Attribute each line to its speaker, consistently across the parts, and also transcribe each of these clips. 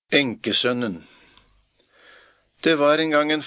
Speaker 1: Enkesønnen. Det var en gang en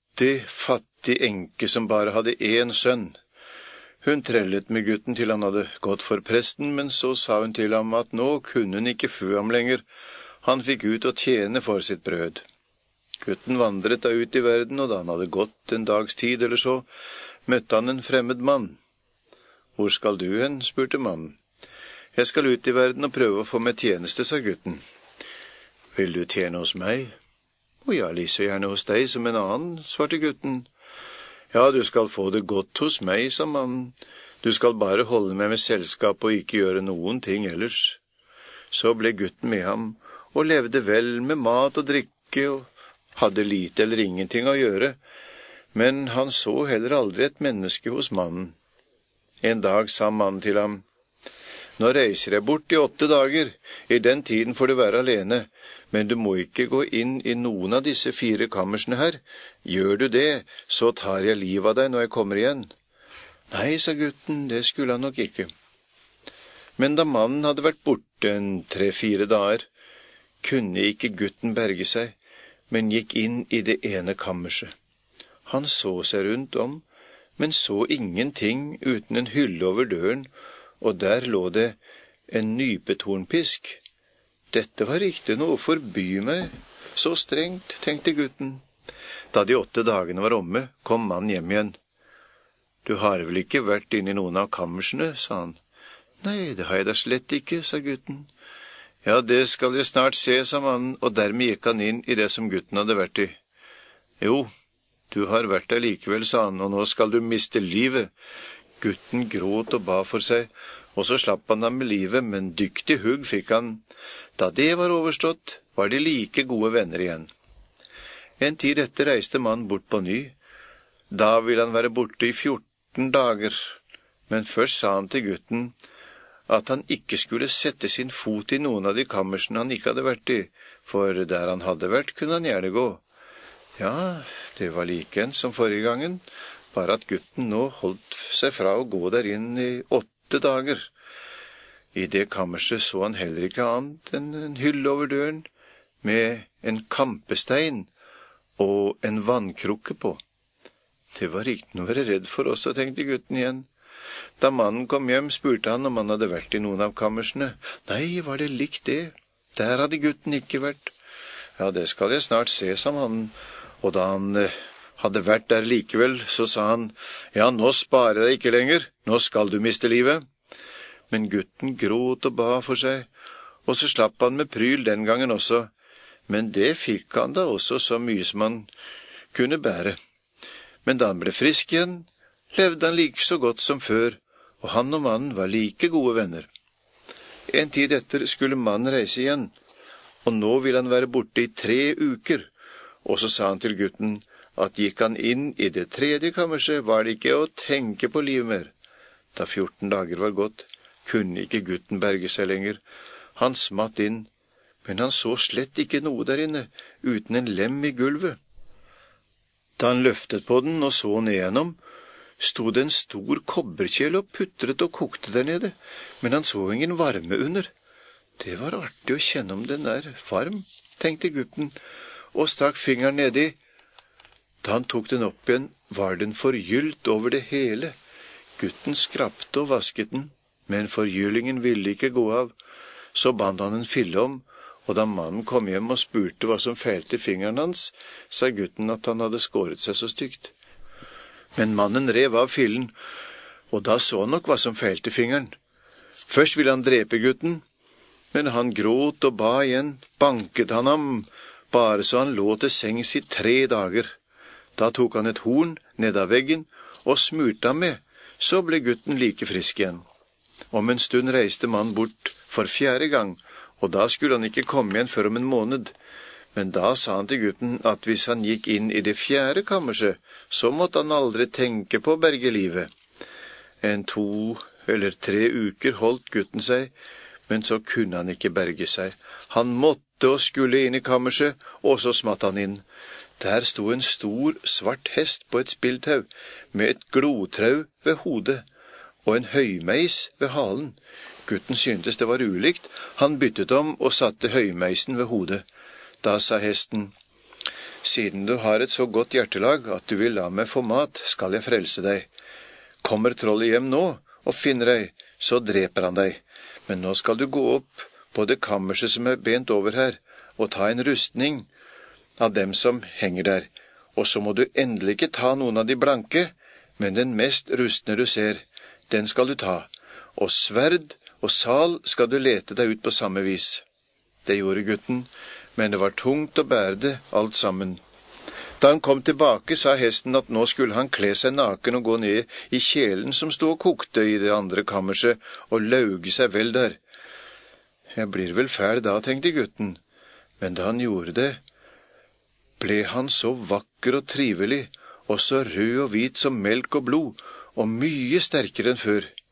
Speaker 1: fattig enke som bare hadde én sønn. Hun trellet med gutten til han hadde gått for presten, men så sa hun til ham at nå kunne hun ikke fø ham lenger. Han fikk ut å tjene for sitt brød. Gutten vandret da ut i verden, og da han hadde gått en dags tid eller så, møtte han en fremmed mann. «Hvor skal du hen?» spurte mannen. «Jeg skal ut i verden og prøve å få meg tjeneste», sa gutten. «Vil du tjene hos meg?» «Å ja, like så gjerne hos deg som en annen», svarte gutten. «Ja, du skal få det godt hos meg», sa mannen. «Du skal bare holde meg med selskap og ikke gjøre noen ting ellers». Så ble gutten med ham og levde vel med mat og drikke og hadde lite eller ingenting å gjøre, men han så heller aldri et menneske hos mannen. En dag sa mannen til ham: «Nå reiser jeg bort i 8 dager, i den tiden får du være alene, men du må ikke gå inn i noen av disse 4 kammersene her. Gjør du det, så tar jeg livet av deg når jeg kommer igjen.» «Nei», sa gutten, det skulle han nok ikke. Men da mannen hadde vært borte en 3-4 dager, kunne ikke gutten berge seg, men gikk inn i det ene kammerset. Han så seg rundt om, men så ingenting uten en hylle over døren, og der lå det en nypet hornpisk. Dette var ikke noe å forby meg, så strengt, tenkte gutten. Da de 8 dagene var omme, kom mannen hjem igjen. «Du har vel ikke vært inne i noen av kammersene?» sa han. «Nei, det har jeg da slett ikke», sa gutten. «Ja, det skal jeg snart se», sa mannen, og dermed gikk han inn i det som gutten hadde vært i. «Jo, du har vært der likevel», sa han, «og nå skal du miste livet.» Gutten gråt og ba for seg, og så slapp han ham med livet, men dyktig hugg fikk han. Da det var overstått, var de like gode venner igjen. En tid etter reiste mannen bort på ny. Da ville han være borte i 14 dager, men først sa han til gutten at han ikke skulle sette sin fot i noen av de kammersene han ikke hadde vært i, for der han hadde vært, kunne han gjerne gå. Ja, det var like en som forrige gangen, bare at gutten nå holdt seg fra å gå der inn i 8 dager. I det kammerset så han heller ikke annet enn en hylle over døren, med en kampestein og en vannkrukke på. Det var ikke noe å være redd for også, tenkte gutten igjen. Da mannen kom hjem, spurte han om han hadde vært i noen av kammersene. Nei, var det likt det? Der hadde gutten ikke vært. Ja, det skal jeg snart se, sa mannen, og da han hadde vært der likevel, så sa han: «Ja, nå sparer jeg deg ikke lenger, nå skal du miste livet.» Men gutten gråt og ba for seg, og så slapp han med pryl den gangen også, men det fikk han da også så mye som han kunne bære. Men da han ble frisk igjen, levde han like så godt som før, og han og mannen var like gode venner. En tid etter skulle mannen reise igjen, og nå ville han være borte i 3 uker, og så sa han til gutten at gikk han inn i det 3. kammerset, var det ikke å tenke på livet mer. Da 14 dager var gått, kunne ikke gutten berge seg lenger. Han smatt inn, men han så slett ikke noe der inne, uten en lem i gulvet. Da han løftet på den og så ned gjennom, sto det en stor kobberkjele og putret og kokte der nede, men han så ingen varme under. Det var artig å kjenne om den er varm, tenkte gutten, og stakk fingeren nedi. Da han tok den opp igjen, var den forgylt over det hele. Gutten skrapte og vasket den, men forgyllingen ville ikke gå av. Så bandt han en fille om, og da mannen kom hjem og spurte hva som feilte fingeren hans, sa gutten at han hadde skåret seg så stygt. Men mannen rev av fillen, og da så han nok hva som feilte fingeren. Først ville han drepe gutten, men han gråt og ba igjen, banket han ham, bare så han lå til sengs i 3 dager. Da tok han et horn ned av veggen og smurte ham med, så ble gutten like frisk igjen. Om en stund reiste mannen bort for 4. gang, og da skulle han ikke komme igjen før om en måned. Men da sa han til gutten at hvis han gikk inn i det 4. kammerset, så måtte han aldri tenke på å berge livet. En 2 eller 3 uker holdt gutten seg, men så kunne han ikke berge seg. Han måtte og skulle inn i kammerset, og så smatt han inn. Der sto en stor, svart hest på et spiltau, med et glotrau ved hodet, og en høymeis ved halen. Gutten syntes det var ulikt. Han byttet om og satte høymeisen ved hodet. Da sa hesten, siden du har et så godt hjertelag at du vil la meg få mat, skal jeg frelse deg. Kommer trollet hjem nå og finner deg, så dreper han deg. Men nå skal du gå opp på det kammerset som er bent over her, og ta en rustning av dem som henger der. Og så må du endelig ikke ta noen av de blanke, men den mest rustne du ser, den skal du ta. Og sverd og sal skal du lete deg ut på samme vis. Det gjorde gutten, men det var tungt å bære det alt sammen. Da han kom tilbake, sa hesten at nå skulle han kle seg naken og gå ned i kjelen som stod og kokte i det andre kammerset, og lauge seg vel der. Jeg blir vel fæl da, tenkte gutten, men da han gjorde det, ble han så vakker og trivelig, og så rød og hvit som melk og blod, og mye sterkere enn før.